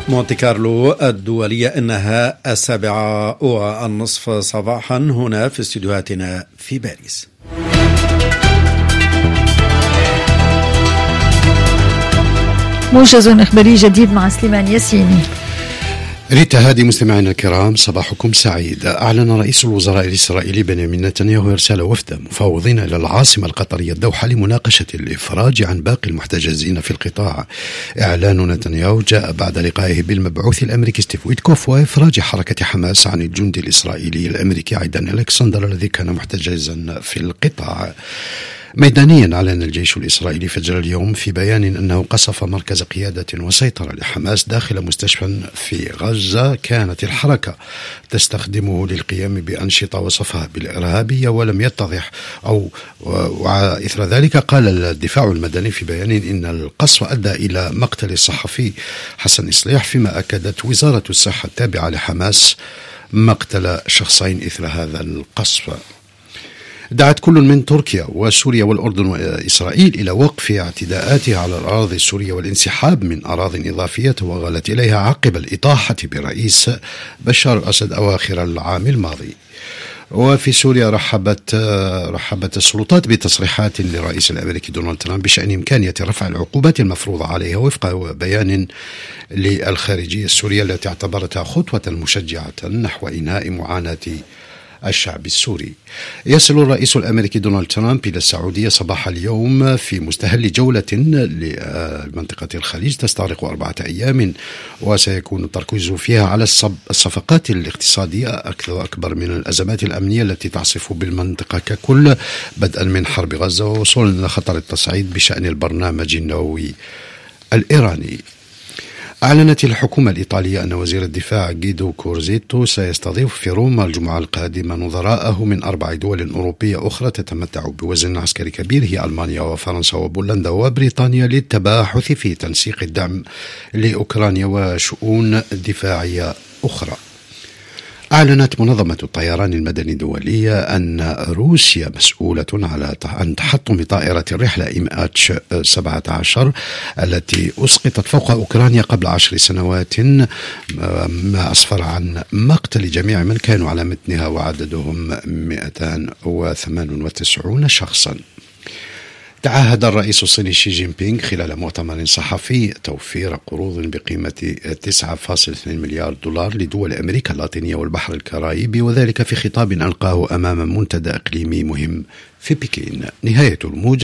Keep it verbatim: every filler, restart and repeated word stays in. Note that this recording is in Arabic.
مونتي كارلو الدولية إنها السابعة والنصف صباحا هنا في استديوهاتنا في باريس. موجز إخباري جديد مع سليمان ياسيني. ريتا هادي. مستمعينا الكرام، صباحكم سعيد. أعلن رئيس الوزراء الإسرائيلي بنيامين نتنياهو إرسال وفد مفوضين إلى العاصمة القطرية الدوحة لمناقشة الإفراج عن باقي المحتجزين في القطاع. إعلان نتنياهو جاء بعد لقائه بالمبعوث الأمريكي ستيف ويتكوف وإفراج حركة حماس عن الجندي الإسرائيلي الأمريكي عيدان ألكسندر الذي كان محتجزا في القطاع. ميدانيا، أعلن الجيش الإسرائيلي فجر اليوم في بيان أنه قصف مركز قيادة وسيطرة لحماس داخل مستشفى في غزة كانت الحركة تستخدمه للقيام بأنشطة وصفها بالإرهابية، ولم يتضح أو وإثر ذلك قال الدفاع المدني في بيان إن القصف أدى إلى مقتل الصحفي حسن إصليح، فيما أكدت وزارة الصحة التابعة لحماس مقتل شخصين إثر هذا القصف. دعت كل من تركيا وسوريا والأردن وإسرائيل إلى وقف اعتداءاتها على الأراضي السورية والانسحاب من أراضٍ إضافية توغلت إليها عقب الإطاحة برئيس بشار الأسد أواخر العام الماضي. وفي سوريا رحبت رحبت السلطات بتصريحات للرئيس الأمريكي دونالد ترامب بشأن إمكانية رفع العقوبات المفروضة عليها وفق بيان للخارجية السورية التي اعتبرتها خطوة مشجعة نحو إنهاء معاناة الشعب السوري. يصل الرئيس الأمريكي دونالد ترامب إلى السعودية صباح اليوم في مستهل جولة لمنطقة الخليج تستغرق أربعة أيام، وسيكون التركيز فيها على الصفقات الاقتصادية أكثر أكبر من الأزمات الأمنية التي تعصف بالمنطقة ككل، بدءا من حرب غزة ووصولا إلى خطر التصعيد بشأن البرنامج النووي الإيراني. أعلنت الحكومة الإيطالية أن وزير الدفاع غيدو كورزيتو سيستضيف في روما الجمعة القادمة نظراءه من أربع دول أوروبية أخرى تتمتع بوزن عسكري كبير، هي ألمانيا وفرنسا وبولندا وبريطانيا، للتباحث في تنسيق الدعم لأوكرانيا وشؤون دفاعية أخرى. أعلنت منظمة الطيران المدني الدولية أن روسيا مسؤولة على عن تحطم طائرة الرحلة إم إتش سبعة عشر التي أسقطت فوق أوكرانيا قبل عشر سنوات، ما أسفر عن مقتل جميع من كانوا على متنها وعددهم مئتين وثمانية وتسعين شخصا. تعهد الرئيس الصيني شي جين بينغ خلال مؤتمر صحفي توفير قروض بقيمة تسعة فاصلة اثنين مليار دولار لدول أمريكا اللاتينية والبحر الكاريبي، وذلك في خطاب ألقاه أمام منتدى إقليمي مهم في بكين. نهاية الموجز.